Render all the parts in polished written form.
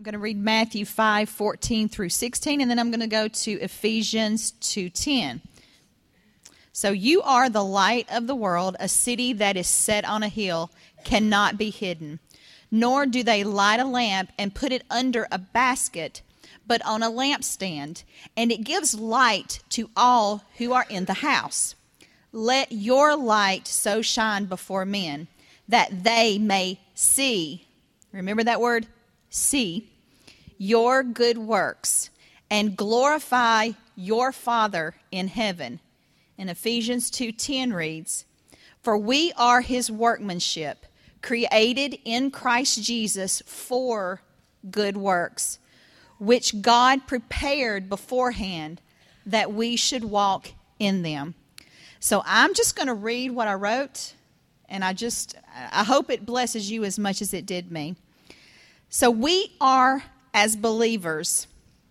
I'm going to read Matthew 5:14 through 16, and then I'm going to go to Ephesians 2:10. So you are the light of the world. A city that is set on a hill cannot be hidden. Nor do they light a lamp and put it under a basket, but on a lampstand, and it gives light to all who are in the house. Let your light so shine before men that they may see, remember that word, see, your good works, and glorify your Father in heaven. And Ephesians 2:10 reads, For we are his workmanship, created in Christ Jesus for good works, which God prepared beforehand that we should walk in them. So I'm just going to read what I wrote, and I hope it blesses you as much as it did me. So we are, as believers,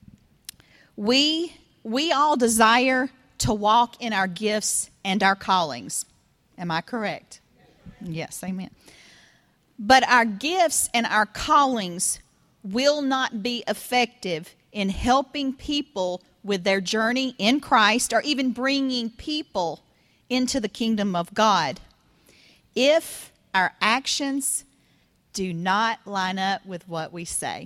we all desire to walk in our gifts and our callings. Am I correct? Yes, amen. But our gifts and our callings will not be effective in helping people with their journey in Christ, or even bringing people into the kingdom of God, if our actions do not line up with what we say.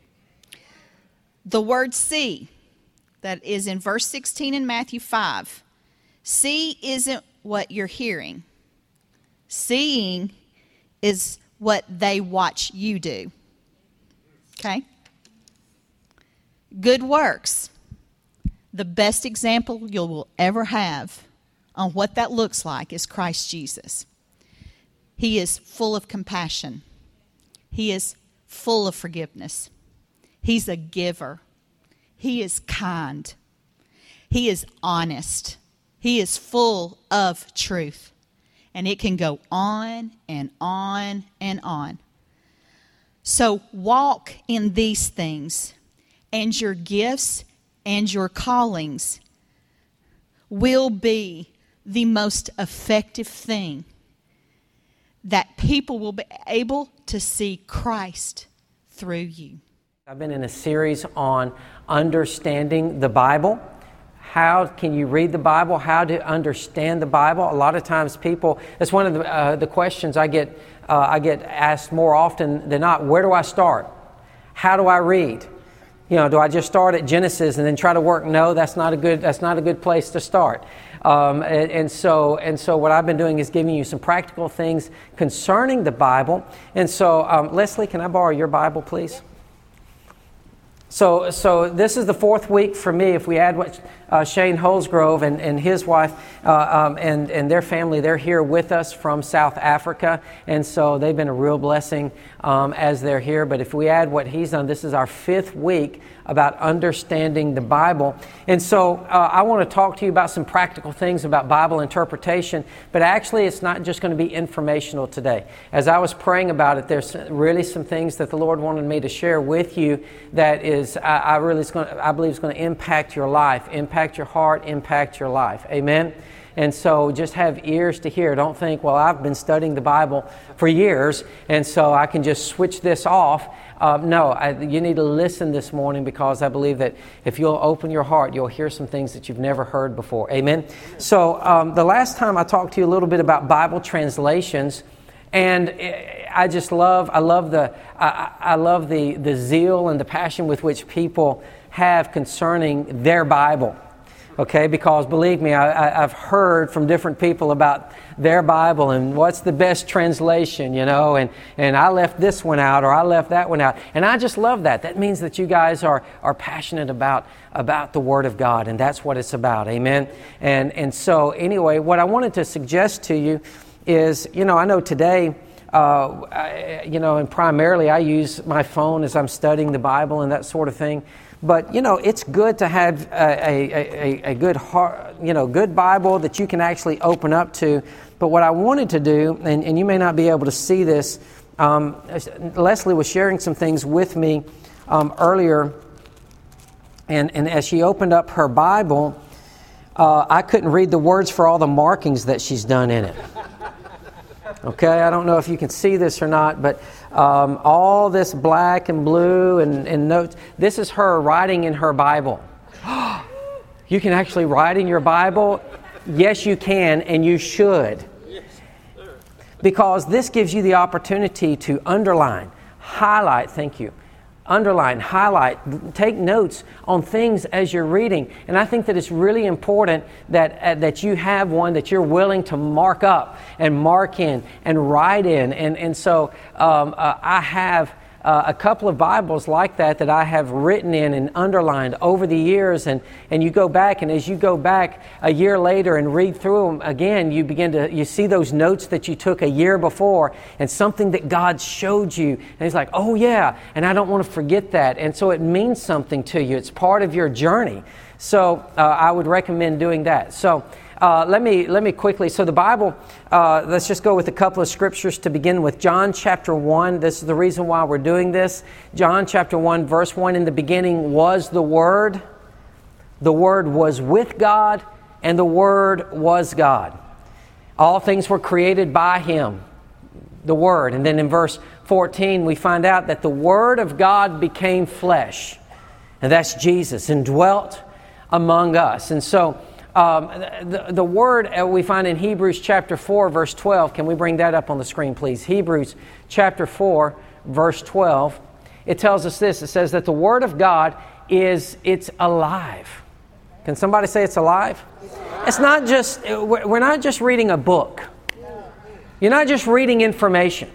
The word see, that is in verse 16 in Matthew 5, see isn't what you're hearing. Seeing is what they watch you do. Okay? Good works. The best example you will ever have on what that looks like is Christ Jesus. He is full of compassion. He is full of forgiveness. He's a giver. He is kind. He is honest. He is full of truth. And it can go on and on and on. So walk in these things, and your gifts and your callings will be the most effective thing that people will be able to see Christ through you. I've been in a series on understanding the Bible. How can you read the Bible? How to understand the Bible? A lot of times people, that's one of the questions I get asked more often than not. Where do I start? How do I read? Do I just start at Genesis and then try to work? No, that's not a good place to start. And so what I've been doing is giving you some practical things concerning the Bible. And so, Leslie, can I borrow your Bible, please? So this is the fourth week for me. If we add what Shane Holsgrove and his wife and their family, they're here with us from South Africa, and so they've been a real blessing as they're here. But if we add what he's done, this is our fifth week about understanding the Bible. And so I want to talk to you about some practical things about Bible interpretation, but actually it's not just going to be informational today. As I was praying about it, there's really some things that the Lord wanted me to share with you that is, I believe is going to impact your life, impact your heart, impact your life. Amen? And so just have ears to hear. Don't think, well, I've been studying the Bible for years, and so I can just switch this off. You need to listen this morning, because I believe that if you'll open your heart, you'll hear some things that you've never heard before. Amen? So the last time I talked to you a little bit about Bible translations, and I love the zeal and the passion with which people have concerning their Bible. Okay, because believe me, I've heard from different people about their Bible and what's the best translation, and I left this one out or I left that one out. And I just love that. That means that you guys are passionate about the Word of God, and that's what it's about. Amen? And so anyway, what I wanted to suggest to you is, I know today, and primarily I use my phone as I'm studying the Bible and that sort of thing. But, it's good to have a good heart, good Bible that you can actually open up to. But what I wanted to do, and you may not be able to see this, Leslie was sharing some things with me earlier. And as she opened up her Bible, I couldn't read the words for all the markings that she's done in it. Okay, I don't know if you can see this or not, but all this black and blue and notes, this is her writing in her Bible. You can actually write in your Bible? Yes, you can, and you should. Because this gives you the opportunity to underline, highlight, thank you, underline, highlight, take notes on things as you're reading. And I think that it's really important that you have one that you're willing to mark up and mark in and write in. And so I have a couple of Bibles like that I have written in and underlined over the years. And you go back, and as you go back a year later and read through them again, you see those notes that you took a year before and something that God showed you. And it's like, oh yeah, and I don't want to forget that. And so it means something to you. It's part of your journey. So I would recommend doing that. So let me quickly, so the Bible, let's just go with a couple of scriptures to begin with. John chapter 1, this is the reason why we're doing this. John chapter 1, verse 1, in the beginning was the Word. The Word was with God, and the Word was God. All things were created by Him, the Word. And then in verse 14, we find out that the Word of God became flesh. And that's Jesus, and dwelt among us. And so the word we find in Hebrews chapter 4, verse 12. Can we bring that up on the screen, please? Hebrews chapter 4, verse 12. It tells us this. It says that the Word of God it's alive. Can somebody say it's alive? It's not just, we're not just reading a book. You're not just reading information.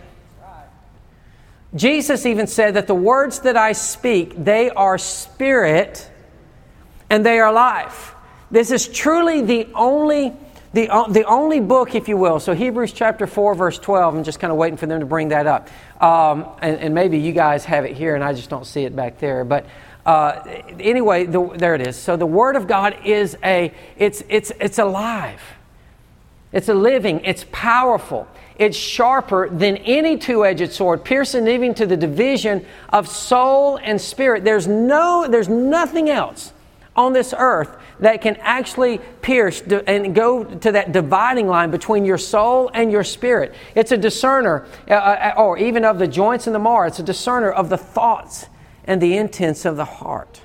Jesus even said that the words that I speak, they are spirit and they are life. This is truly the only book, if you will. So Hebrews chapter 4, verse 12, I'm just kind of waiting for them to bring that up. And maybe you guys have it here and I just don't see it back there. But anyway, there it is. So the Word of God is it's alive. It's a living, it's powerful. It's sharper than any two-edged sword, piercing even to the division of soul and spirit. There's nothing else on this earth that can actually pierce and go to that dividing line between your soul and your spirit. It's a discerner, or even of the joints and the marrow. It's a discerner of the thoughts and the intents of the heart.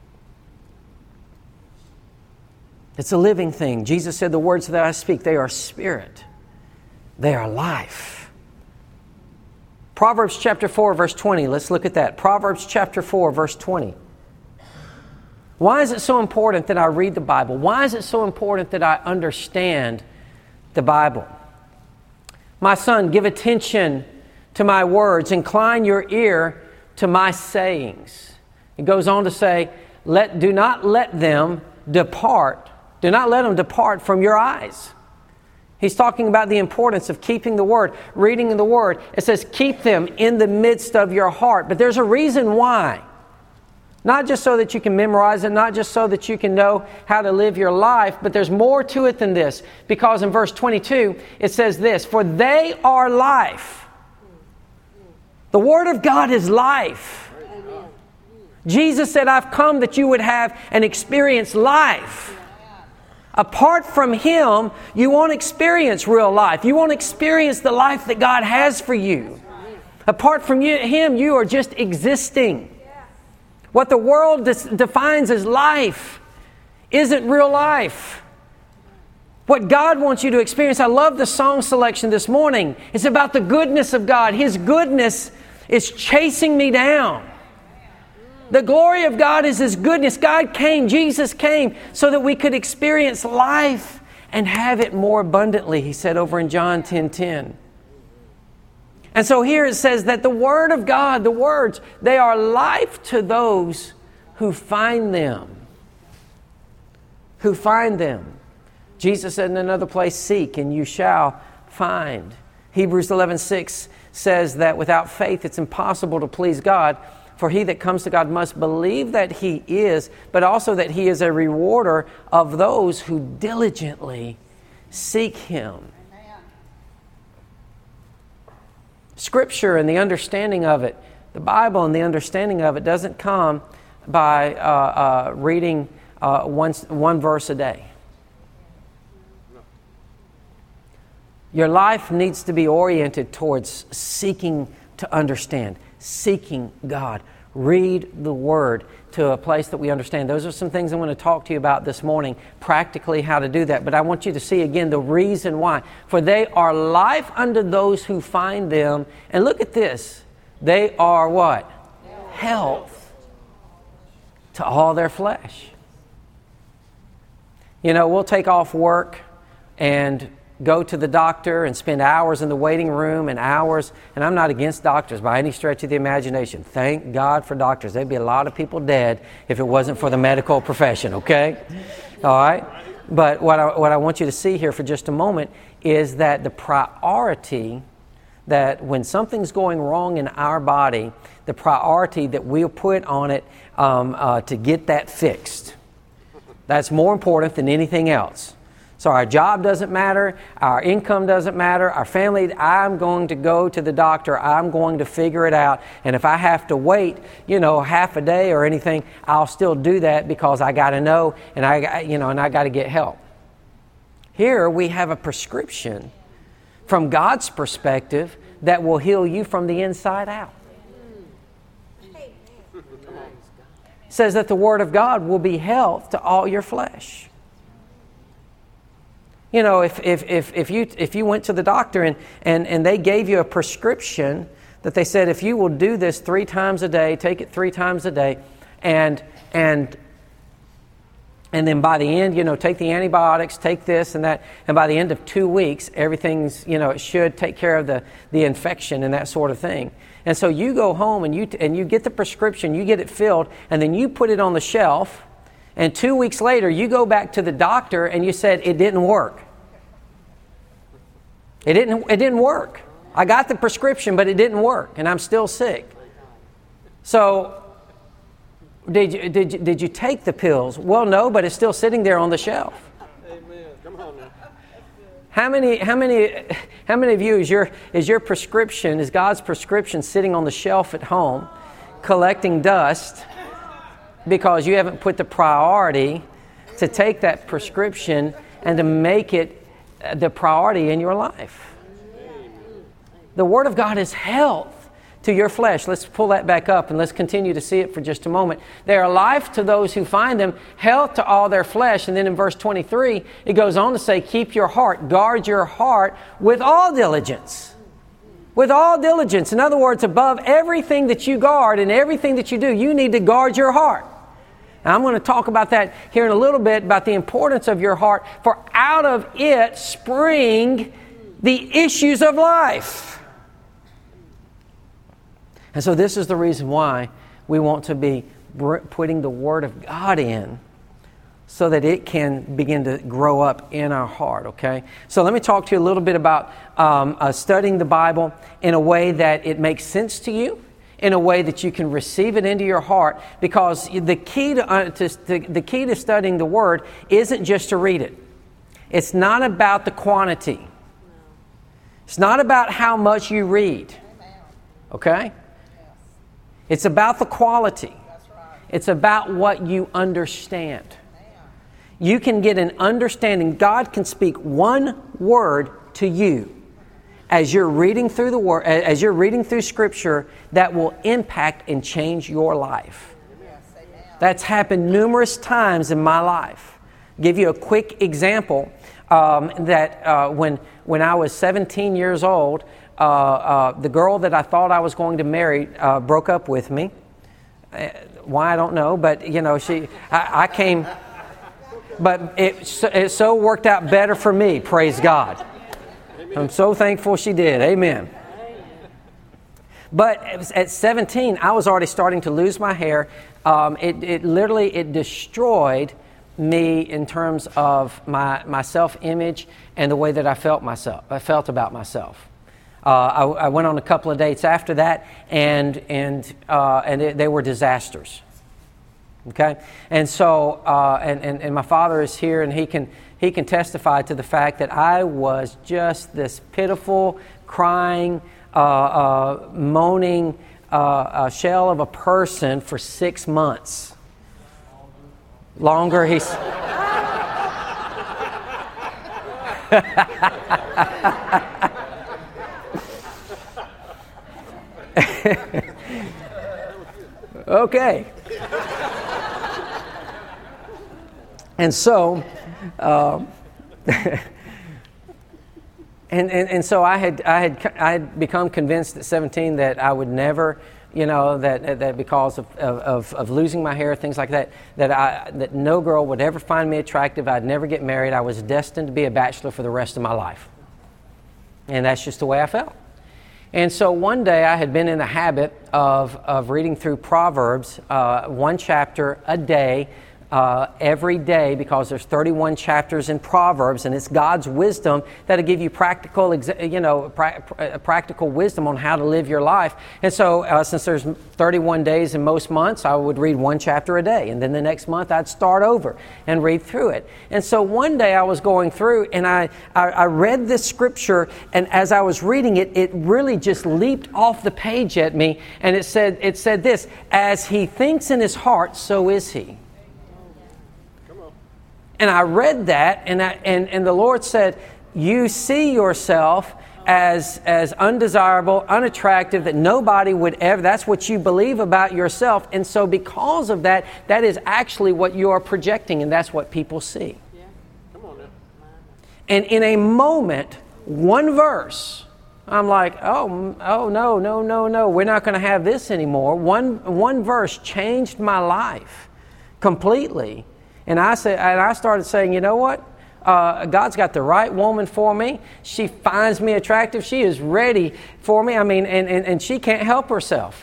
It's a living thing. Jesus said, the words that I speak, they are spirit. They are life. Proverbs chapter 4, verse 20. Let's look at that. Proverbs chapter 4, verse 20. Why is it so important that I read the Bible? Why is it so important that I understand the Bible? My son, give attention to my words. Incline your ear to my sayings. It goes on to say, do not let them depart. Do not let them depart from your eyes. He's talking about the importance of keeping the Word, reading the Word. It says, keep them in the midst of your heart. But there's a reason why. Not just so that you can memorize it, not just so that you can know how to live your life, but there's more to it than this. Because in verse 22, it says this, for they are life. The Word of God is life. Jesus said, I've come that you would have and experience life. Apart from Him, you won't experience real life. You won't experience the life that God has for you. Apart from Him, you are just existing. What the world defines as life isn't real life. What God wants you to experience, I love the song selection this morning. It's about the goodness of God. His goodness is chasing me down. The glory of God is His goodness. God came, Jesus came, so that we could experience life and have it more abundantly, He said over in John 10:10. And so here it says that the Word of God, the words, they are life to those who find them. Who find them. Jesus said in another place, seek and you shall find. Hebrews 11:6 says that without faith it's impossible to please God. For he that comes to God must believe that He is, but also that He is a rewarder of those who diligently seek Him. Scripture and the understanding of it, the Bible and the understanding of it doesn't come by reading one verse a day. Your life needs to be oriented towards seeking to understand, seeking God. Read the Word to a place that we understand. Those are some things I want to talk to you about this morning, practically how to do that. But I want you to see again the reason why. For they are life unto those who find them. And look at this. They are what? Health to all their flesh. You know, we'll take off work and go to the doctor and spend hours in the waiting room and hours. And I'm not against doctors by any stretch of the imagination. Thank God for doctors. There'd be a lot of people dead if it wasn't for the medical profession, okay? All right? But what I want you to see here for just a moment is that the priority, that when something's going wrong in our body, the priority that we'll put on it to get that fixed. That's more important than anything else. So our job doesn't matter, our income doesn't matter, our family, I'm going to go to the doctor, I'm going to figure it out. And if I have to wait, half a day or anything, I'll still do that because I got to know and I got to get help. Here we have a prescription from God's perspective that will heal you from the inside out. It says that the Word of God will be health to all your flesh. You know, if you went to the doctor and they gave you a prescription that they said if you will do this 3 times a day, take it 3 times a day, and then by the end, take the antibiotics, take this and that, and by the end of 2 weeks, everything's, it should take care of the infection and that sort of thing. And so you go home and you get the prescription, you get it filled, and then you put it on the shelf. And 2 weeks later, you go back to the doctor and you said, it didn't work. It didn't work. I got the prescription, but it didn't work, and I'm still sick. So, did you take the pills? Well, no, but it's still sitting there on the shelf. Amen. Come on now. How many of you is your prescription, is God's prescription sitting on the shelf at home, collecting dust? Because you haven't put the priority to take that prescription and to make it the priority in your life. The Word of God is health to your flesh. Let's pull that back up and let's continue to see it for just a moment. They are life to those who find them, health to all their flesh. And then in verse 23, it goes on to say, keep your heart, guard your heart with all diligence. With all diligence. In other words, above everything that you guard and everything that you do, you need to guard your heart. Now, I'm going to talk about that here in a little bit, about the importance of your heart, for out of it spring the issues of life. And so this is the reason why we want to be putting the Word of God in, so that it can begin to grow up in our heart, okay? So let me talk to you a little bit about studying the Bible in a way that it makes sense to you, in a way that you can receive it into your heart, because the key to studying the Word isn't just to read it. It's not about the quantity. It's not about how much you read, okay? It's about the quality. It's about what you understand. You can get an understanding. God can speak one word to you as you're reading through the Word, as you're reading through Scripture, that will impact and change your life. That's happened numerous times in my life. I'll give you a quick example that when I was 17 years old, the girl that I thought I was going to marry broke up with me. Why, I don't know, but I came. But it so worked out better for me, praise God. I'm so thankful she did. Amen. But at 17, I was already starting to lose my hair. It literally destroyed me in terms of my self-image and the way that I felt about myself. I went on a couple of dates after that, and they were disasters. Okay, and so and my father is here, and he can testify to the fact that I was just this pitiful, crying, moaning shell of a person for 6 months. Longer, he's. Okay. And so, and so I had become convinced at 17 that I would never, that because of losing my hair, things like that, that no girl would ever find me attractive. I'd never get married. I was destined to be a bachelor for the rest of my life. And that's just the way I felt. And so one day I had been in the habit of reading through Proverbs, one chapter a day, every day, because there's 31 chapters in Proverbs, and it's God's wisdom that'll give you practical wisdom on how to live your life. And so since there's 31 days in most months, I would read one chapter a day, and then the next month I'd start over and read through it. And so one day I was going through, and I read this scripture, and as I was reading it, it really just leaped off the page at me, and it said this: as he thinks in his heart, so is he. And I read that, and the Lord said, you see yourself as undesirable, unattractive, that nobody would ever, that's what you believe about yourself. And so because of that, that is actually what you are projecting, and that's what people see. Yeah. Come on now. And in a moment, one verse, I'm like, oh no, we're not going to have this anymore. One verse changed my life completely. And I started saying, you know what? God's got the right woman for me. She finds me attractive. She is ready for me. I mean, and she can't help herself.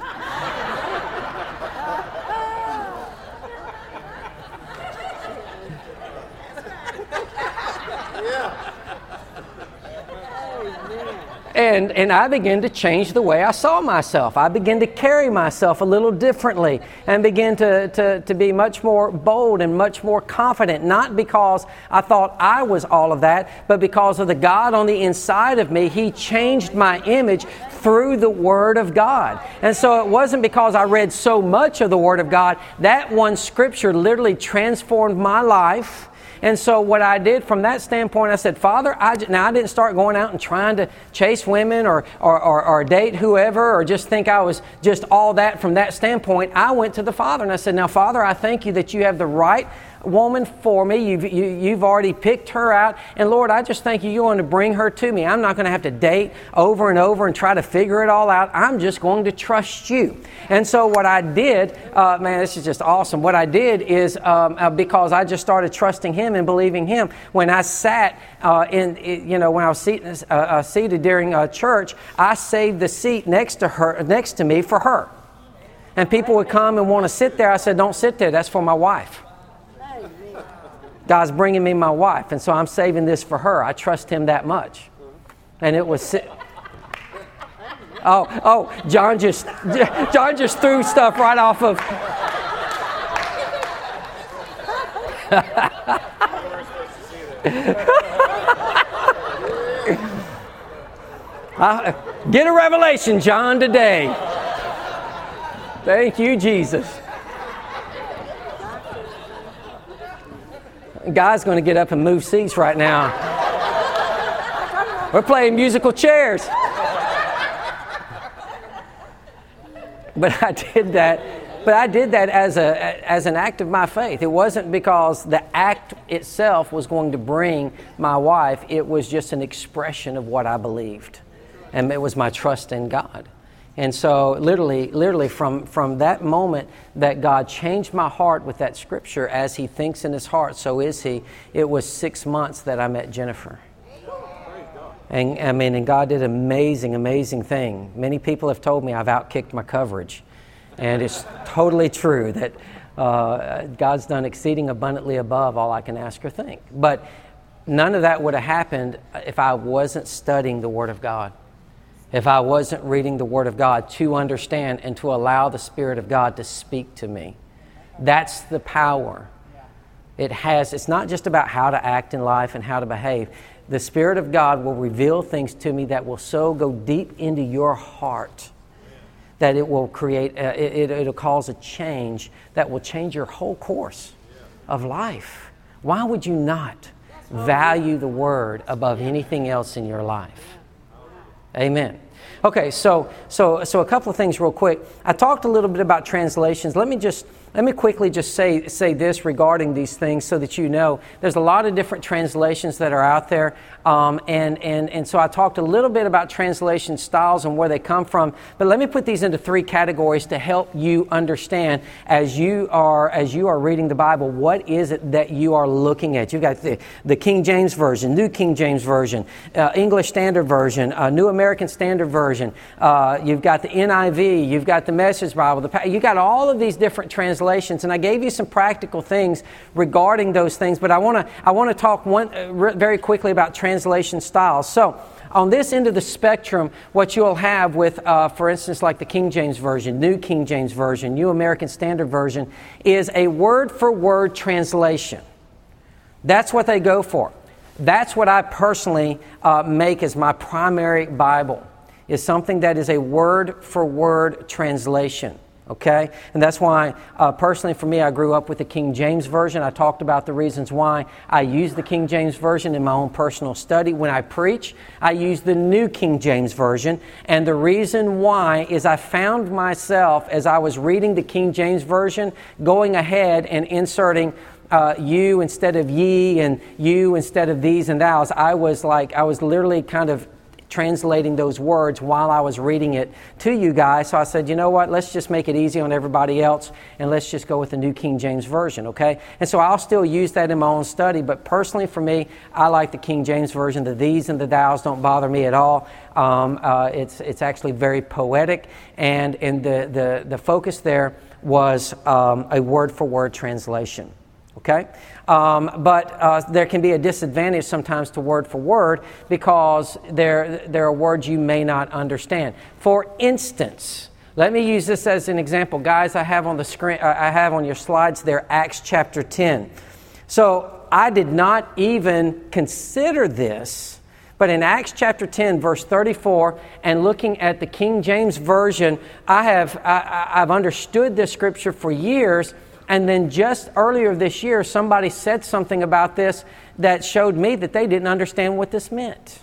And I began to change the way I saw myself. I began to carry myself a little differently and began to be much more bold and much more confident, not because I thought I was all of that, but because of the God on the inside of me. He changed my image through the Word of God. And so it wasn't because I read so much of the Word of God. That one scripture literally transformed my life. And so what I did from that standpoint, I said, Father, I didn't start going out and trying to chase women or date whoever or just think I was just all that from that standpoint. I went to the Father and I said, now, Father, I thank you that you have the right woman for me. You've already picked her out. And Lord, I just thank you, you're going to bring her to me. I'm not going to have to date over and over and try to figure it all out. I'm just going to trust you. And so what I did, man, this is just awesome. What I did is, because I just started trusting Him and believing Him, when I sat when I was seated during church, I saved the seat next to me for her. And people would come and want to sit there. I said, don't sit there. That's for my wife. God's bringing me my wife, and so I'm saving this for her. I trust Him that much. And it was... John just threw stuff right off of... Get a revelation, John, today. Thank you, Jesus. Guy's going to get up and move seats right now. We're playing musical chairs. But I did that as an act of my faith. It wasn't because the act itself was going to bring my wife. It was just an expression of what I believed. And it was my trust in God. And so literally from that moment that God changed my heart with that scripture, as He thinks in his heart, so is he. It was 6 months that I met Jennifer. And God did an amazing thing. Many people have told me I've outkicked my coverage. And it's totally true that God's done exceeding abundantly above all I can ask or think. But none of that would have happened if I wasn't studying the Word of God. If I wasn't reading the Word of God to understand and to allow the Spirit of God to speak to me. That's the power it has. It's not just about how to act in life and how to behave. The Spirit of God will reveal things to me that will so go deep into your heart that it will create, it'll cause a change that will change your whole course of life. Why would you not value the Word above anything else in your life. Amen. Okay, so a couple of things real quick. I talked a little bit about translations. Let me quickly just say this regarding these things so that you know. There's a lot of different translations that are out there. And so I talked a little bit about translation styles and where they come from. But let me put these into three categories to help you understand as you are reading the Bible, what is it that you are looking at. You've got the King James Version, New King James Version, English Standard Version, New American Standard Version. You've got the NIV. You've got the Message Bible. You've got all of these different translations. And I gave you some practical things regarding those things. But I want to talk very quickly about translation styles. So, on this end of the spectrum, what you'll have with, for instance, like the King James Version, New King James Version, New American Standard Version, is a word-for-word translation. That's what they go for. That's what I personally make as my primary Bible, is something that is a word-for-word translation. Okay? And that's why, personally for me, I grew up with the King James Version. I talked about the reasons why I use the King James Version in my own personal study. When I preach, I use the New King James Version. And the reason why is I found myself, as I was reading the King James Version, going ahead and inserting you instead of ye and you instead of these and thous. I was literally kind of translating those words while I was reading it to you guys. So I said, you know what, let's just make it easy on everybody else and let's just go with the New King James Version, okay? And so I'll still use that in my own study, but personally for me, I like the King James Version. The these and the thous don't bother me at all. It's actually very poetic, and the focus there was a word-for-word translation. Okay? But there can be a disadvantage sometimes to word for word because there are words you may not understand. For instance, let me use this as an example. Guys, I have on the screen, I have on your slides there Acts chapter 10. So I did not even consider this, but in Acts chapter 10, verse 34, and looking at the King James Version, I've understood this scripture for years. And then just earlier this year, somebody said something about this that showed me that they didn't understand what this meant.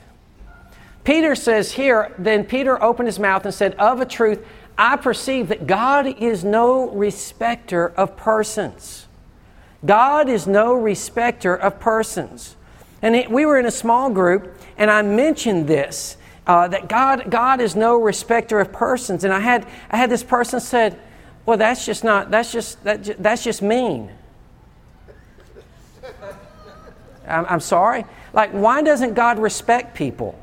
Peter says here, then Peter opened his mouth and said, of a truth, I perceive that God is no respecter of persons. God is no respecter of persons. And we were in a small group, and I mentioned this, that God is no respecter of persons. And I had this person said, well, that's just mean. I'm sorry. Like, why doesn't God respect people?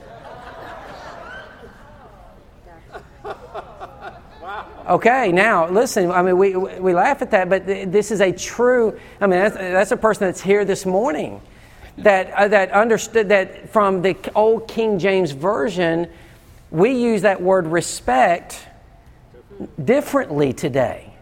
Okay, now listen. I mean, we laugh at that, but this is a true. I mean, that's a person that's here this morning that understood that from the old King James Version, we use that word respect differently today.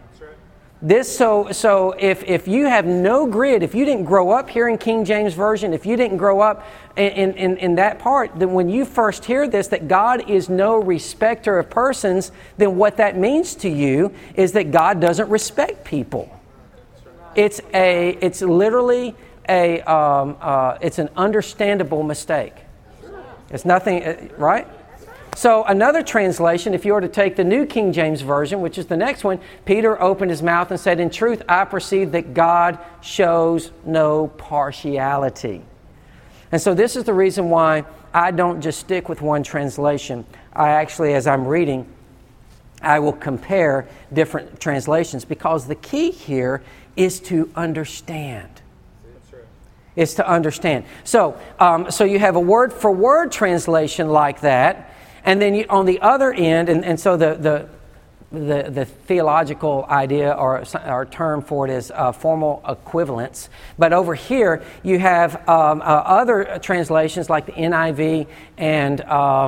So if you have no grid, if you didn't grow up hearing King James Version, if you didn't grow up in that part, then when you first hear this, that God is no respecter of persons, then what that means to you is that God doesn't respect people. It's literally it's an understandable mistake. It's nothing, right? So another translation, if you were to take the New King James Version, which is the next one, Peter opened his mouth and said, in truth, I perceive that God shows no partiality. And so this is the reason why I don't just stick with one translation. I actually, as I'm reading, I will compare different translations because the key here is to understand. It's to understand. So you have a word-for-word translation like that. And then on the other end, and so the theological idea or term for it is formal equivalence. But over here, you have other translations like the NIV and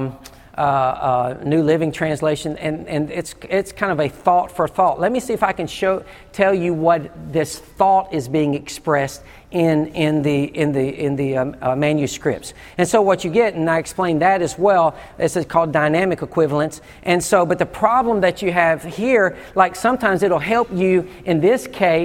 New Living Translation, and it's kind of a thought for thought. Let me see if I can tell you what this thought is being expressed in the manuscripts. And so what you get, and I explained that as well, this is called dynamic equivalence. And so, but the problem that you have here, like sometimes it'll help you in this case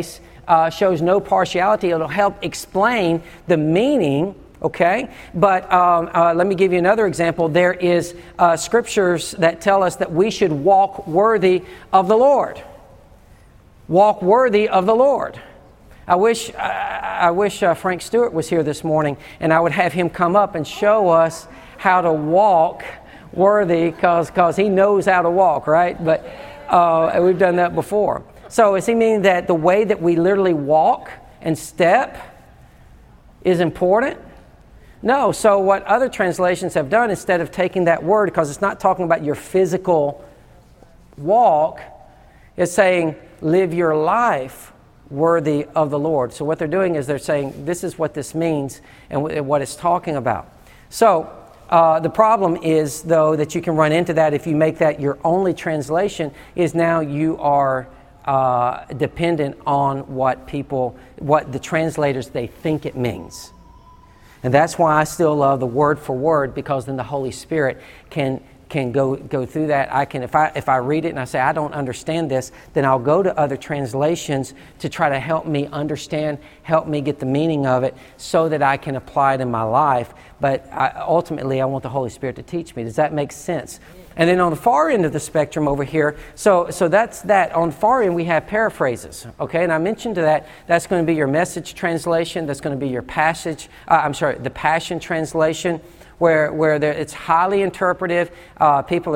shows no partiality. It'll help explain the meaning. Okay, but let me give you another example. There is scriptures that tell us that we should walk worthy of the Lord. Walk worthy of the Lord. I wish Frank Stewart was here this morning, and I would have him come up and show us how to walk worthy, because he knows how to walk, right? But we've done that before. So does he mean that the way that we literally walk and step is important? No. So what other translations have done, instead of taking that word, because it's not talking about your physical walk, it's saying live your life worthy of the Lord. So what they're doing is they're saying this is what this means and what it's talking about. So the problem is, though, that you can run into that if you make that your only translation, is now you are dependent on what the translators, they think it means. And that's why I still love the word for word, because then the Holy Spirit can go through that. I can, if I read it and I say I don't understand this, then I'll go to other translations to try to help me understand, help me get the meaning of it, so that I can apply it in my life. But ultimately, I want the Holy Spirit to teach me. Does that make sense? And then on the far end of the spectrum over here, so that's that. On the far end, we have paraphrases, okay? And I mentioned that's going to be your Message translation. That's going to be your the Passion translation, where it's highly interpretive. People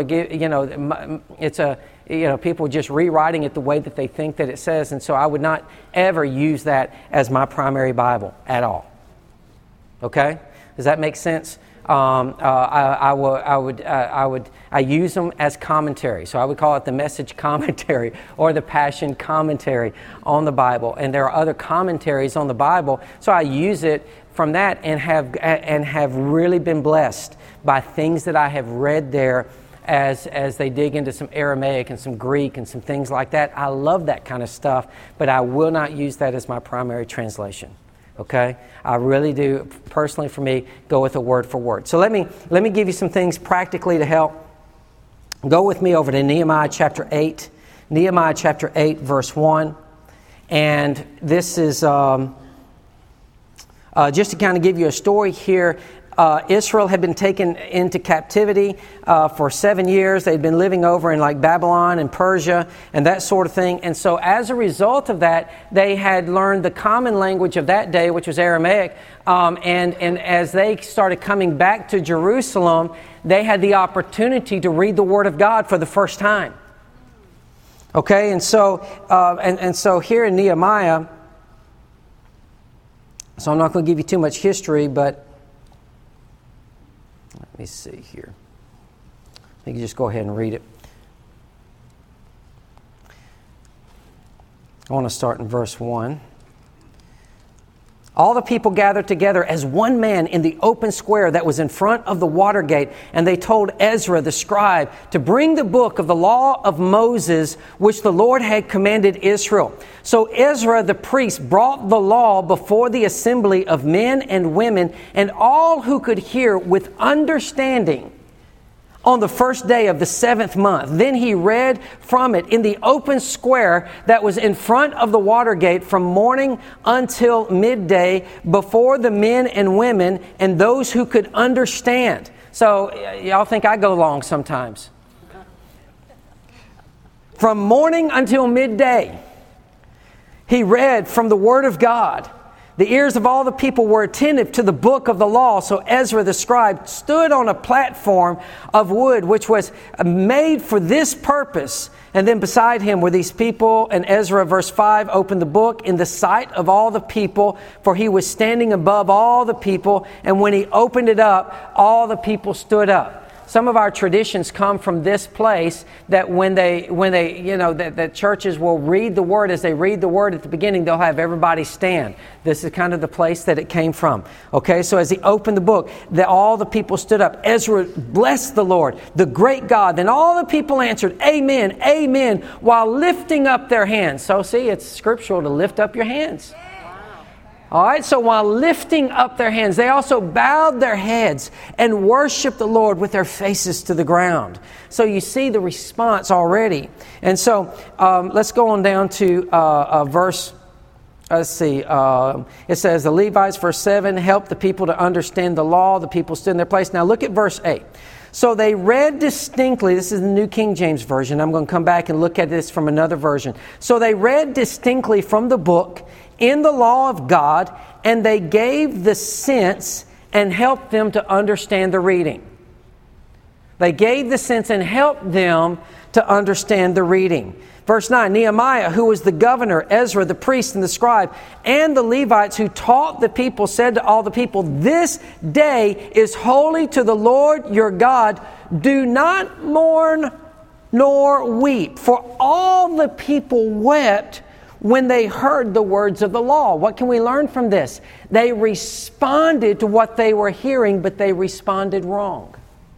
are people just rewriting it the way that they think that it says. And so I would not ever use that as my primary Bible at all. Okay? Does that make sense? I use them as commentary. So I would call it the Message commentary or the Passion commentary on the Bible. And there are other commentaries on the Bible. So I use it from that and have really been blessed by things that I have read there as they dig into some Aramaic and some Greek and some things like that. I love that kind of stuff, but I will not use that as my primary translation. Okay? I really do, personally for me, go with a word for word. So let me give you some things practically to help. Go with me over to Nehemiah chapter 8. Nehemiah chapter 8, verse 1. And this is just to kind of give you a story here. Israel had been taken into captivity for 7 years. They'd been living over in like Babylon and Persia and that sort of thing. And so as a result of that, they had learned the common language of that day, which was Aramaic. And as they started coming back to Jerusalem, they had the opportunity to read the Word of God for the first time. Okay, and so so here in Nehemiah, so I'm not going to give you too much history, but let me see here. You can just go ahead and read it. I want to start in verse 1. All the people gathered together as one man in the open square that was in front of the water gate, and they told Ezra the scribe to bring the book of the law of Moses, which the Lord had commanded Israel. So Ezra the priest brought the law before the assembly of men and women and all who could hear with understanding on the first day of the 7th month. Then he read from it in the open square that was in front of the water gate from morning until midday before the men and women and those who could understand. So y'all think I go long sometimes. From morning until midday, he read from the Word of God. The ears of all the people were attentive to the book of the law. So Ezra the scribe stood on a platform of wood which was made for this purpose. And then beside him were these people. And Ezra, verse 5, opened the book in the sight of all the people, for he was standing above all the people. And when he opened it up, all the people stood up. Some of our traditions come from this place, that when they that churches will read the Word. As they read the Word at the beginning, they'll have everybody stand. This is kind of the place that it came from. Okay, so as he opened the book, all the people stood up. Ezra blessed the Lord, the great God. Then all the people answered, Amen, Amen, while lifting up their hands. So see, it's scriptural to lift up your hands. All right, so while lifting up their hands, they also bowed their heads and worshiped the Lord with their faces to the ground. So you see the response already. And so let's go on down to verse let's see, it says the Levites, verse 7, helped the people to understand the law. The people stood in their place. Now look at verse 8. So they read distinctly, this is the New King James Version. I'm going to come back and look at this from another version. So they read distinctly from the book in the law of God, and they gave the sense and helped them to understand the reading. They gave the sense and helped them to understand the reading. Verse 9, Nehemiah, who was the governor, Ezra, the priest and the scribe, and the Levites who taught the people, said to all the people, this day is holy to the Lord your God. Do not mourn nor weep. For all the people wept when they heard the words of the law. What can we learn from this? They responded to what they were hearing, but they responded wrong.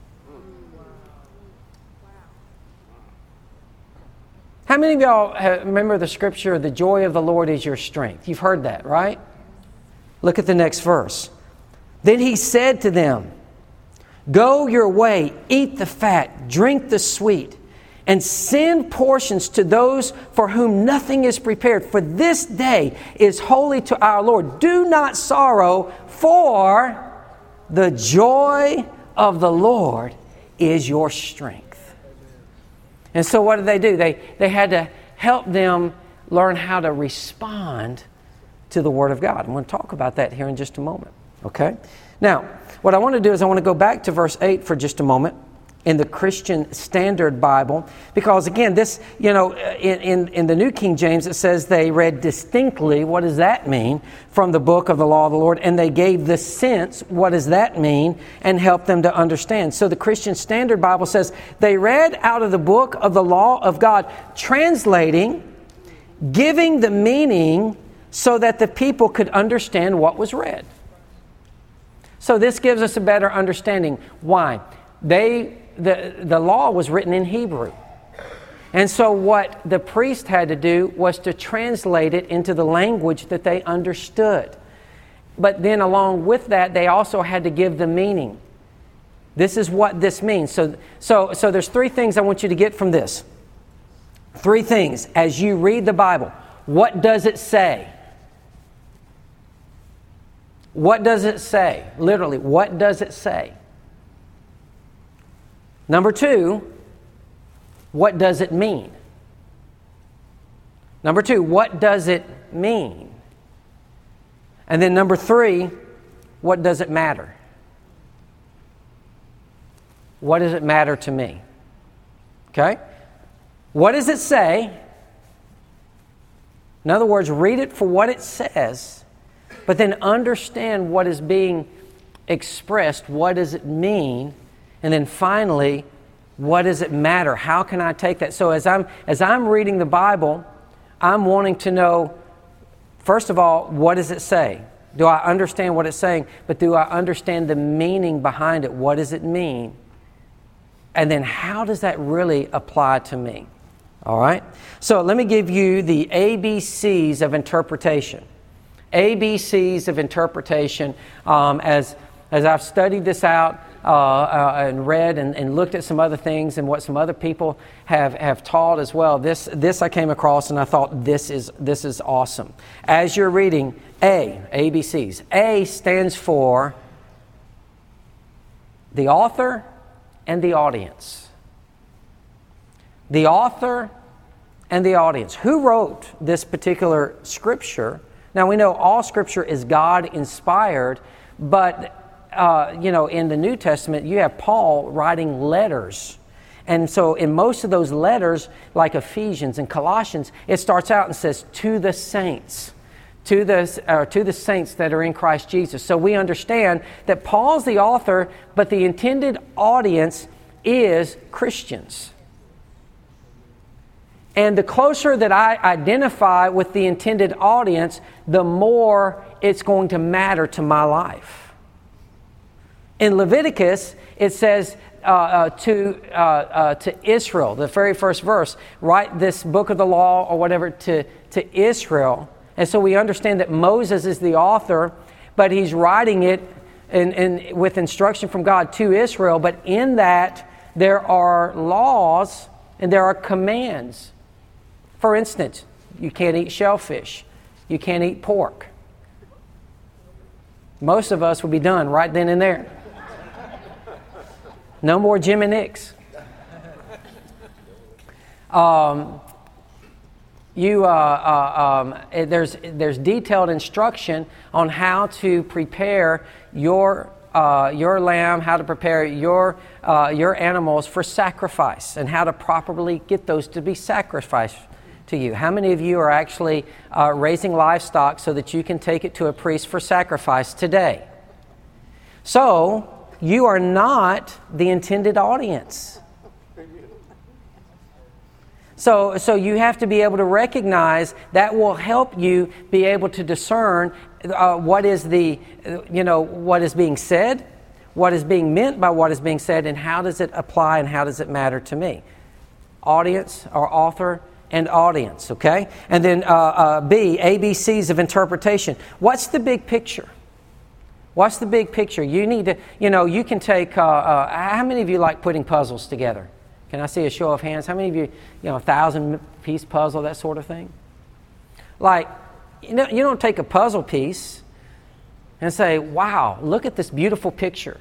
How many of y'all remember the scripture, the joy of the Lord is your strength? You've heard that, right? Look at the next verse. Then he said to them, go your way, eat the fat, drink the sweet, and send portions to those for whom nothing is prepared. For this day is holy to our Lord. Do not sorrow, for the joy of the Lord is your strength. And so what did they do? They had to help them learn how to respond to the Word of God. I'm going to talk about that here in just a moment. Okay? Now, what I want to do is I want to go back to verse 8 for just a moment in the Christian Standard Bible. Because again, this, in the New King James, it says they read distinctly. What does that mean? From the book of the law of the Lord. And they gave the sense. What does that mean? And helped them to understand. So the Christian Standard Bible says they read out of the book of the law of God, translating, giving the meaning so that the people could understand what was read. So this gives us a better understanding. Why? The law was written in Hebrew. And so what the priest had to do was to translate it into the language that they understood. But then along with that, they also had to give the meaning. This is what this means. So there's three things I want you to get from this. Three things as you read the Bible. What does it say? What does it say? Literally, what does it say? Number two, what does it mean? Number two, what does it mean? And then number three, what does it matter? What does it matter to me? Okay? What does it say? In other words, read it for what it says, but then understand what is being expressed. What does it mean? And then finally, what does it matter? How can I take that? So as I'm reading the Bible, I'm wanting to know, first of all, what does it say? Do I understand what it's saying? But do I understand the meaning behind it? What does it mean? And then how does that really apply to me? All right? So let me give you the ABCs of interpretation. ABCs of interpretation. As I've studied this out, and read and looked at some other things and what some other people have taught as well. This I came across and I thought this is awesome. As you're reading, ABCs. A stands for the author and the audience. The author and the audience. Who wrote this particular scripture? Now we know all scripture is God inspired, but in the New Testament, you have Paul writing letters. And so in most of those letters, like Ephesians and Colossians, it starts out and says, to the saints. To the saints that are in Christ Jesus. So we understand that Paul's the author, but the intended audience is Christians. And the closer that I identify with the intended audience, the more it's going to matter to my life. In Leviticus, it says to Israel, the very first verse, write this book of the law or whatever to Israel. And so we understand that Moses is the author, but he's writing it with instruction from God to Israel. But in that, there are laws and there are commands. For instance, you can't eat shellfish. You can't eat pork. Most of us would be done right then and there. No more Jim and Nick's. There's detailed instruction on how to prepare your lamb, how to prepare your animals for sacrifice, and how to properly get those to be sacrificed to you. How many of you are actually raising livestock so that you can take it to a priest for sacrifice today? So, you are not the intended audience. So you have to be able to recognize that will help you be able to discern what is being said, what is being meant by what is being said, and how does it apply and how does it matter to me. Audience, or author, and audience, okay? And then B, ABCs of interpretation. What's the big picture? What's the big picture? You need to, you can take, how many of you like putting puzzles together? Can I see a show of hands? How many of you, 1,000-piece puzzle, that sort of thing? Like, you don't take a puzzle piece and say, wow, look at this beautiful picture.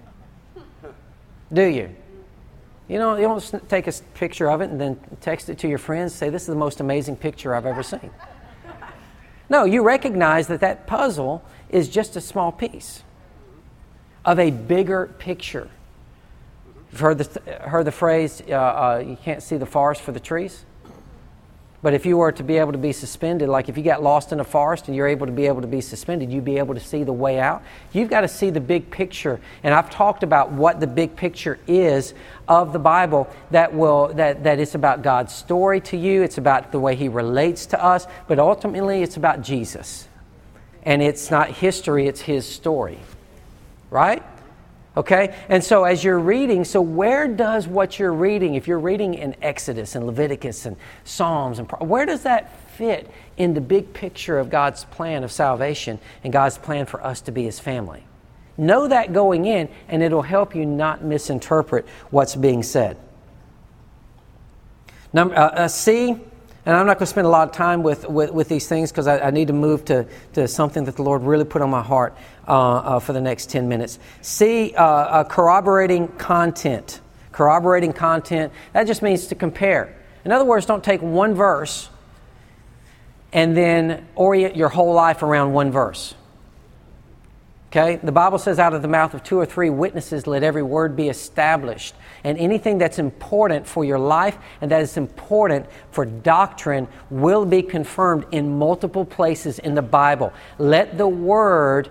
Do you? You don't take a picture of it and then text it to your friends and say, this is the most amazing picture I've ever seen. No, you recognize that puzzle is just a small piece of a bigger picture. You've heard the phrase, you can't see the forest for the trees? But if you were to be able to be suspended, like if you got lost in a forest and you're able to be suspended, you'd be able to see the way out. You've got to see the big picture. And I've talked about what the big picture is of the Bible, that it's about God's story to you. It's about the way He relates to us. But ultimately, it's about Jesus. And it's not history, it's His story. Right? Okay? And so as you're reading, so where does what you're reading, if you're reading in Exodus and Leviticus and Psalms, where does that fit in the big picture of God's plan of salvation and God's plan for us to be His family? Know that going in, and it'll help you not misinterpret what's being said. C, and I'm not going to spend a lot of time with these things because I need to move to something that the Lord really put on my heart for the next 10 minutes. C, corroborating content. Corroborating content, that just means to compare. In other words, don't take one verse and then orient your whole life around one verse. Okay? The Bible says, out of the mouth of 2 or 3 witnesses, let every word be established. And anything that's important for your life and that is important for doctrine will be confirmed in multiple places in the Bible. Let the word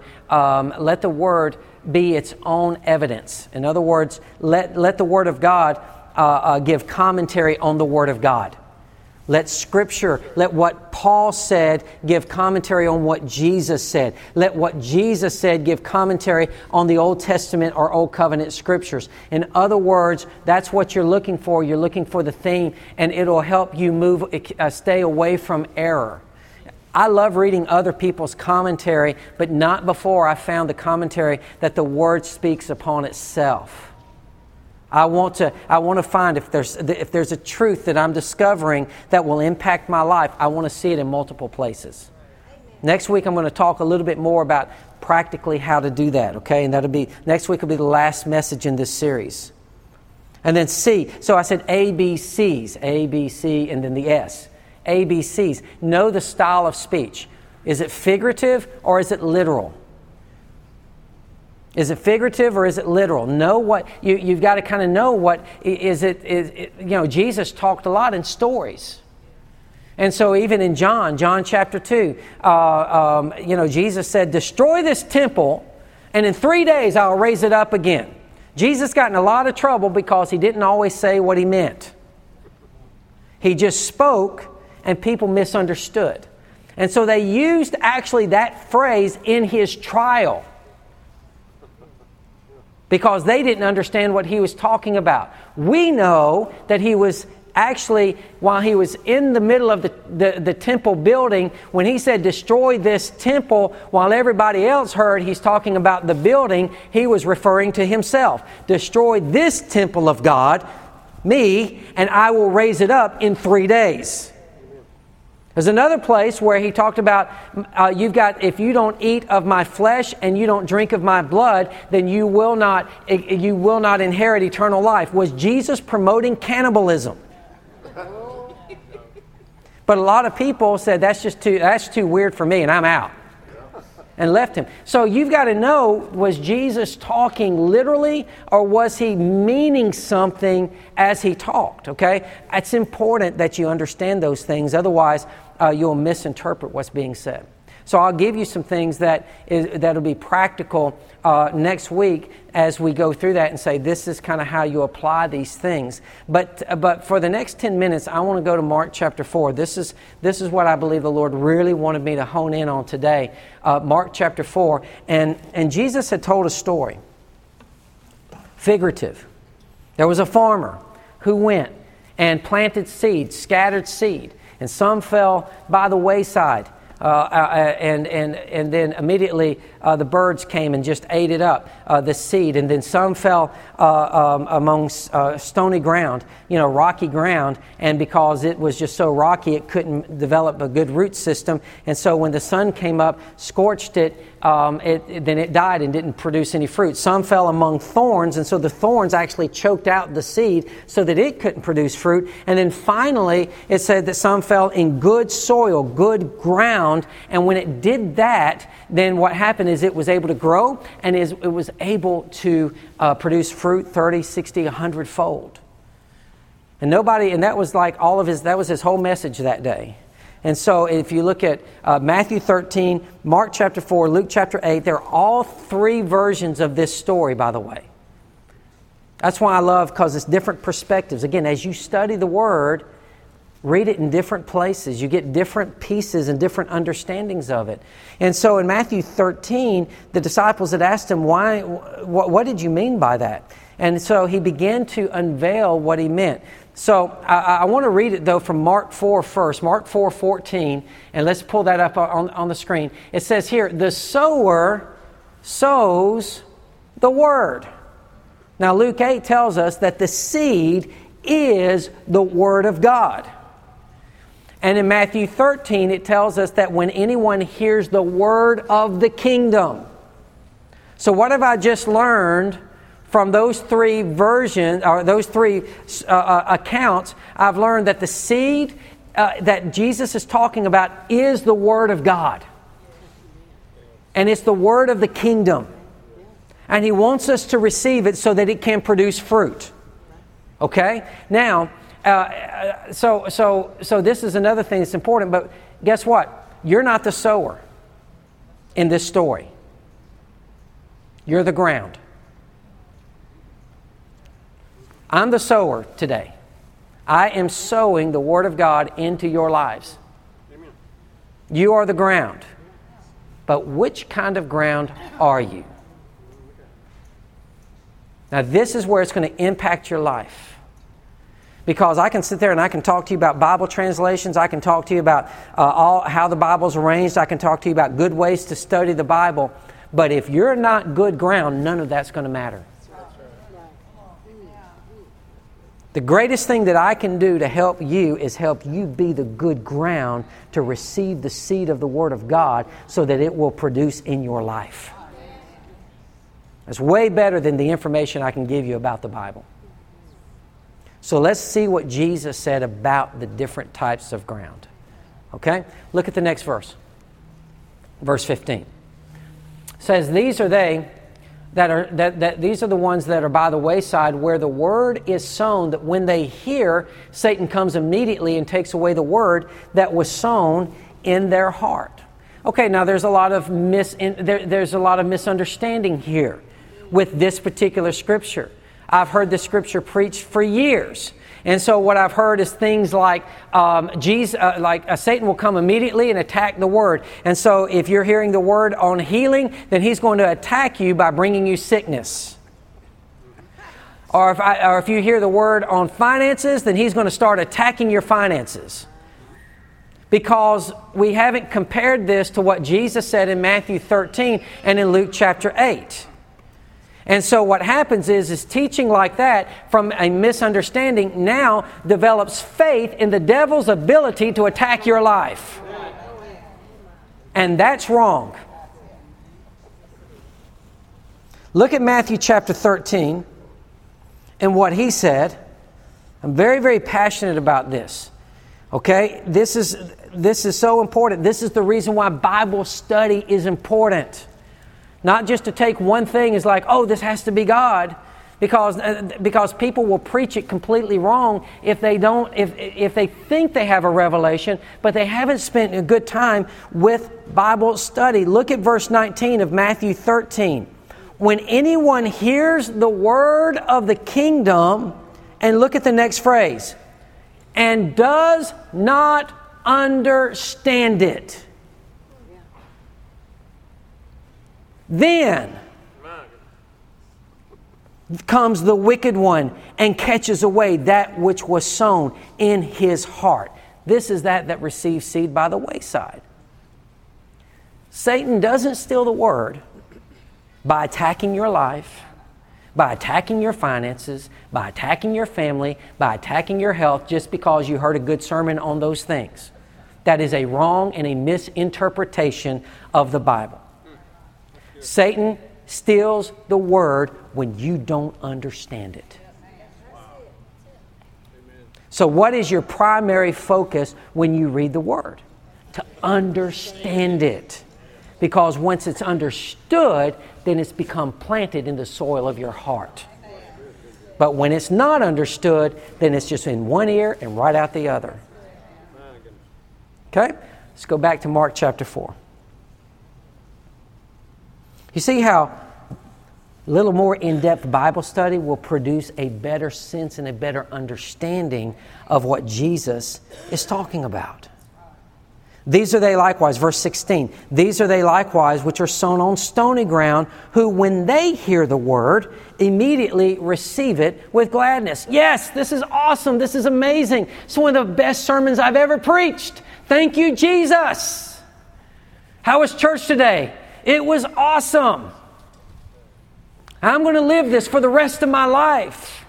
be its own evidence. In other words, let the Word of God give commentary on the Word of God. Let Scripture, let what Paul said give commentary on what Jesus said. Let what Jesus said give commentary on the Old Testament or Old Covenant Scriptures. In other words, that's what you're looking for. You're looking for the theme, and it'll help you stay away from error. I love reading other people's commentary, but not before I found the commentary that the Word speaks upon itself. I want to find if there's a truth that I'm discovering that will impact my life. I want to see it in multiple places. Amen. Next week I'm going to talk a little bit more about practically how to do that. Okay, and next week will be the last message in this series. And then C. So I said ABCs, A, B, C, and then the S. ABCs. Know the style of speech. Is it figurative or is it literal? Is it figurative or is it literal? Know what you've got to kind of know what is it. Jesus talked a lot in stories, and so even in John chapter 2, Jesus said, "Destroy this temple, and in 3 days I'll raise it up again." Jesus got in a lot of trouble because He didn't always say what He meant. He just spoke, and people misunderstood, and so they used actually that phrase in His trial, because they didn't understand what He was talking about. We know that He was actually, while He was in the middle of the temple building, when He said, destroy this temple, while everybody else heard He's talking about the building, He was referring to Himself. Destroy this temple of God, me, and I will raise it up in 3 days. There's another place where he talked about, if you don't eat of my flesh and you don't drink of my blood, then you will not inherit eternal life. Was Jesus promoting cannibalism? But a lot of people said, that's too weird for me, and I'm out. And left him. So you've got to know, was Jesus talking literally, or was he meaning something as he talked? Okay? It's important that you understand those things. Otherwise, you'll misinterpret what's being said. So I'll give you some things that'll be practical next week as we go through that and say, this is kind of how you apply these things. But for the next 10 minutes, I want to go to Mark chapter 4. This is what I believe the Lord really wanted me to hone in on today. Mark chapter 4. And Jesus had told a story. Figurative. There was a farmer who went and planted seed, scattered seed. And some fell by the wayside. And then immediately the birds came and just ate it up, the seed. And then some fell among stony ground, rocky ground. And because it was just so rocky, it couldn't develop a good root system. And so when the sun came up, scorched it, then it died and didn't produce any fruit. Some fell among thorns, and so the thorns actually choked out the seed so that it couldn't produce fruit. And then finally, it said that some fell in good soil, good ground, and when it did that, then what happened is it was able to grow, and it was able to produce fruit 30, 60, 100-fold. And that was that was his whole message that day. And so if you look at Matthew 13, Mark chapter 4, Luke chapter 8, they're all three versions of this story, by the way. That's why I love, because it's different perspectives. Again, as you study the Word, read it in different places. You get different pieces and different understandings of it. And so in Matthew 13, the disciples had asked him, what did you mean by that? And so he began to unveil what he meant. So I want to read it, though, from Mark 4 first, Mark 4:14, and let's pull that up on the screen. It says here, the sower sows the word. Now, Luke 8 tells us that the seed is the word of God. And in Matthew 13, it tells us that when anyone hears the word of the kingdom. So what have I just learned from those three versions, or those three accounts? I've learned that the seed that Jesus is talking about is the Word of God. And it's the Word of the kingdom. And He wants us to receive it so that it can produce fruit. Okay? Now, so this is another thing that's important, but guess what? You're not the sower in this story. You're the ground. I'm the sower today. I am sowing the Word of God into your lives. Amen. You are the ground. But which kind of ground are you? Now, this is where it's going to impact your life. Because I can sit there and I can talk to you about Bible translations. I can talk to you about how the Bible's arranged. I can talk to you about good ways to study the Bible. But if you're not good ground, none of that's going to matter. The greatest thing that I can do to help you is help you be the good ground to receive the seed of the Word of God so that it will produce in your life. It's way better than the information I can give you about the Bible. So let's see what Jesus said about the different types of ground. Okay? Look at the next verse. Verse 15. It says, these are they these are the ones that are by the wayside where the word is sown, that when they hear, Satan comes immediately and takes away the word that was sown in their heart. Okay, now there's a lot of misunderstanding here with this particular scripture. I've heard this scripture preached for years. And so what I've heard is things like Satan will come immediately and attack the Word. And so if you're hearing the Word on healing, then he's going to attack you by bringing you sickness. Or if you hear the Word on finances, then he's going to start attacking your finances. Because we haven't compared this to what Jesus said in Matthew 13 and in Luke chapter 8. And so what happens is teaching like that from a misunderstanding now develops faith in the devil's ability to attack your life. And that's wrong. Look at Matthew chapter 13 and what he said. I'm very, very passionate about this. Okay? This is so important. This is the reason why Bible study is important. Not just to take one thing as like, oh, this has to be God, because people will preach it completely wrong if they don't, if they think they have a revelation, but they haven't spent a good time with Bible study. Look at verse 19 of Matthew 13. When anyone hears the word of the kingdom, and look at the next phrase, and does not understand it, then comes the wicked one and catches away that which was sown in his heart. This is that receives seed by the wayside. Satan doesn't steal the word by attacking your life, by attacking your finances, by attacking your family, by attacking your health just because you heard a good sermon on those things. That is a wrong and a misinterpretation of the Bible. Satan steals the word when you don't understand it. So what is your primary focus when you read the word? To understand it. Because once it's understood, then it's become planted in the soil of your heart. But when it's not understood, then it's just in one ear and right out the other. Okay? Let's go back to Mark chapter 4. You see how a little more in-depth Bible study will produce a better sense and a better understanding of what Jesus is talking about. These are they likewise, verse 16, these are they likewise which are sown on stony ground, who when they hear the word, immediately receive it with gladness. Yes, this is awesome. This is amazing. It's one of the best sermons I've ever preached. Thank you, Jesus. How was church today? It was awesome. I'm going to live this for the rest of my life.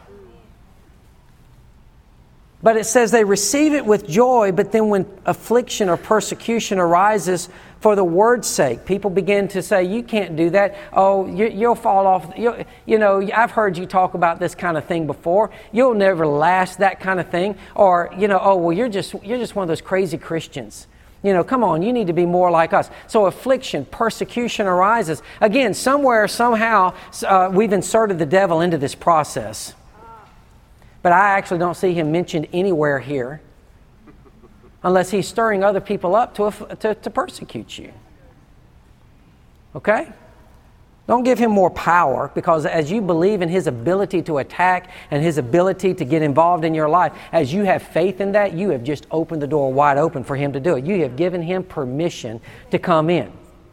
But it says they receive it with joy, but then when affliction or persecution arises for the word's sake, people begin to say, you can't do that. Oh, you'll fall off. You know, I've heard you talk about this kind of thing before. You'll never last, that kind of thing. Or, oh, well, you're just one of those crazy Christians. Come on, you need to be more like us. So affliction, persecution arises. Again, somewhere, somehow, we've inserted the devil into this process. But I actually don't see him mentioned anywhere here unless he's stirring other people up to persecute you. Okay? Don't give him more power, because as you believe in his ability to attack and his ability to get involved in your life, as you have faith in that, you have just opened the door wide open for him to do it. You have given him permission to come in.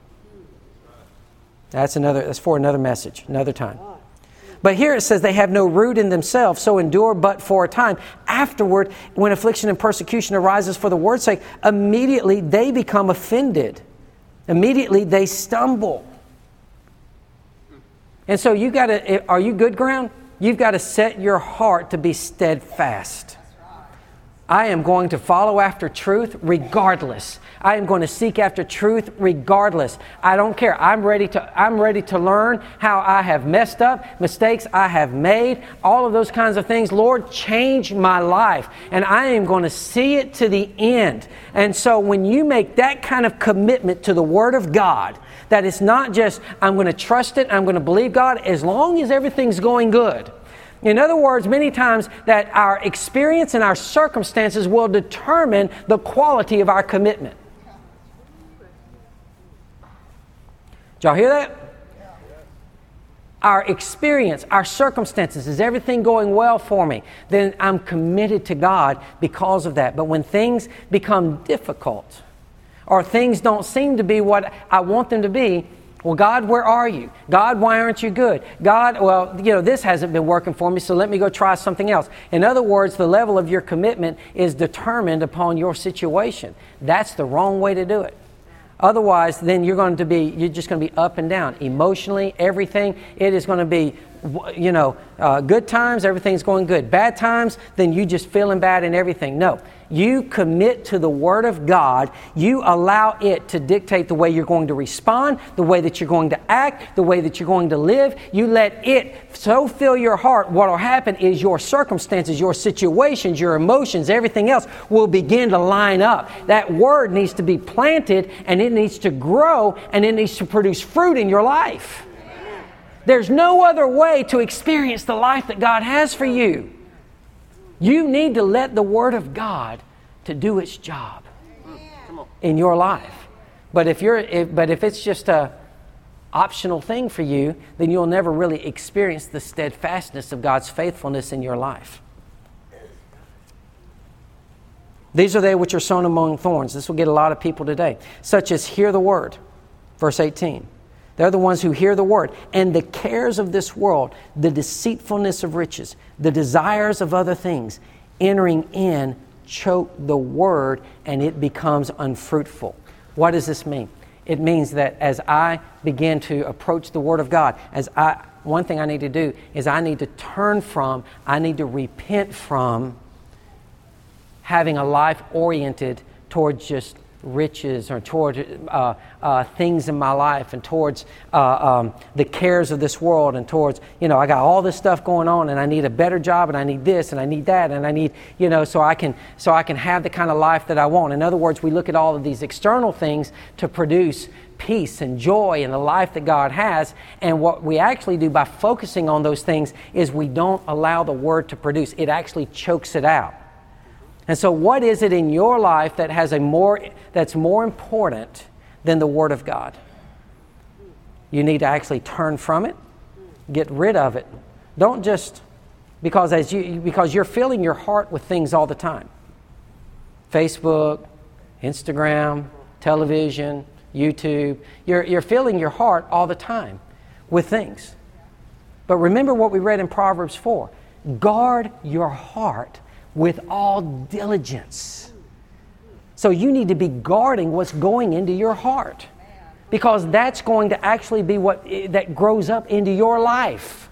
That's for another message, another time. But here it says they have no root in themselves, so endure but for a time. Afterward, when affliction and persecution arises for the word's sake, immediately they become offended. Immediately they stumble. And so are you good ground? You've got to set your heart to be steadfast. I am going to follow after truth regardless. I am going to seek after truth regardless. I don't care. I'm ready to learn how I have messed up, mistakes I have made, all of those kinds of things. Lord, change my life. And I am going to see it to the end. And so when you make that kind of commitment to the Word of God, that it's not just, I'm going to trust it, I'm going to believe God, as long as everything's going good. In other words, many times that our experience and our circumstances will determine the quality of our commitment. Did y'all hear that? Our experience, our circumstances, is everything going well for me? Then I'm committed to God because of that. But when things become difficult, or things don't seem to be what I want them to be, well, God, where are you? God, why aren't you good? God, well, this hasn't been working for me, so let me go try something else. In other words, the level of your commitment is determined upon your situation. That's the wrong way to do it. Otherwise, then you're just going to be up and down. Emotionally, everything, it is going to be, good times, everything's going good. Bad times, then you just feeling bad and everything. No. You commit to the Word of God. You allow it to dictate the way you're going to respond, the way that you're going to act, the way that you're going to live. You let it so fill your heart. What will happen is your circumstances, your situations, your emotions, everything else will begin to line up. That Word needs to be planted, and it needs to grow, and it needs to produce fruit in your life. There's no other way to experience the life that God has for you. You need to let the Word of God to do its job in your life. But if it's just a optional thing for you, then you'll never really experience the steadfastness of God's faithfulness in your life. These are they which are sown among thorns. This will get a lot of people today. Such as hear the Word. Verse 18. They're the ones who hear the Word. And the cares of this world, the deceitfulness of riches, the desires of other things, entering in, choke the Word, and it becomes unfruitful. What does this mean? It means that as I begin to approach the Word of God, one thing I need to do is I need to repent from having a life oriented towards just riches or toward things in my life and towards the cares of this world and towards, I got all this stuff going on and I need a better job and I need this and I need that and I need, so I can have the kind of life that I want. In other words, we look at all of these external things to produce peace and joy in the life that God has. And what we actually do by focusing on those things is we don't allow the Word to produce. It actually chokes it out. And so what is it in your life that that's more important than the Word of God? You need to actually turn from it, get rid of it. Don't just, because you're filling your heart with things all the time. Facebook, Instagram, television, YouTube. You're filling your heart all the time with things. But remember what we read in Proverbs 4. Guard your heart with all diligence. So you need to be guarding what's going into your heart, because that's going to actually be that grows up into your life.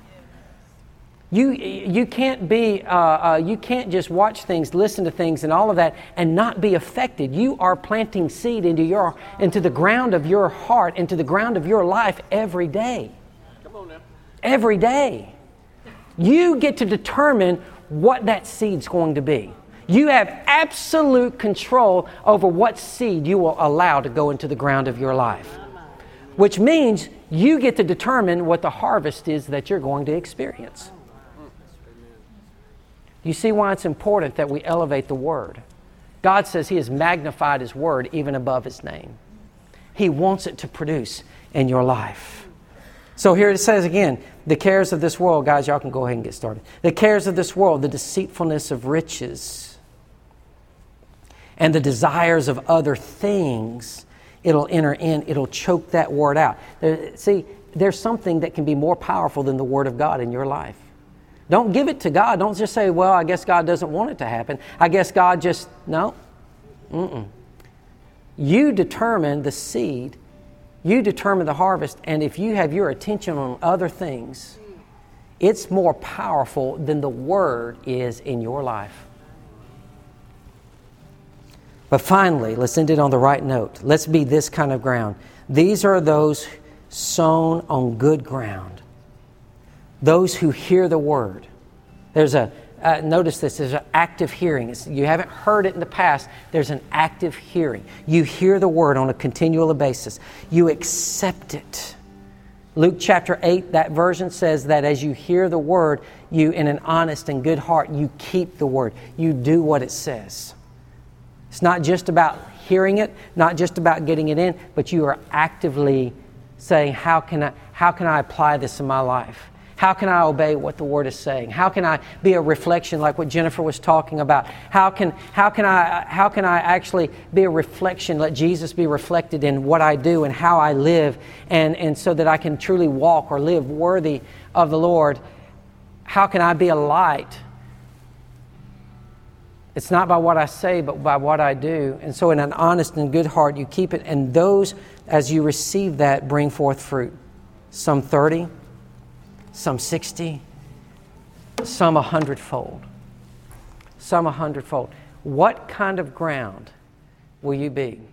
You can't just watch things, listen to things, and all of that, and not be affected. You are planting seed into the ground of your heart, into the ground of your life every day. Come on now. Every day. You get to determine what that seed's going to be. You have absolute control over what seed you will allow to go into the ground of your life. Which means you get to determine what the harvest is that you're going to experience. You see why it's important that we elevate the Word. God says He has magnified His Word even above His name. He wants it to produce in your life. So here it says again, the cares of this world. Guys, y'all can go ahead and get started. The cares of this world, the deceitfulness of riches, and the desires of other things, it'll enter in, it'll choke that Word out. There's something that can be more powerful than the Word of God in your life. Don't give it to God. Don't just say, well, I guess God doesn't want it to happen. I guess God just, no. You determine the seed. You determine the harvest, and if you have your attention on other things, it's more powerful than the Word is in your life. But finally, let's end it on the right note. Let's be this kind of ground. These are those sown on good ground. Those who hear the Word. Notice this, there's an active hearing. You haven't heard it in the past. There's an active hearing. You hear the Word on a continual basis. You accept it. Luke chapter 8, that version says that as you hear the Word, you, in an honest and good heart, you keep the Word. You do what it says. It's not just about hearing it, not just about getting it in, but you are actively saying, how can I apply this in my life? How can I obey what the Word is saying? How can I be a reflection like what Jennifer was talking about? How can I actually be a reflection, let Jesus be reflected in what I do and how I live, and so that I can truly walk or live worthy of the Lord? How can I be a light It's not by what I say, but by what I do. And so in an honest and good heart, you keep it. And those, as you receive that, bring forth fruit. Some 30, some 60, some 100-fold. Some 100-fold. What kind of ground will you be?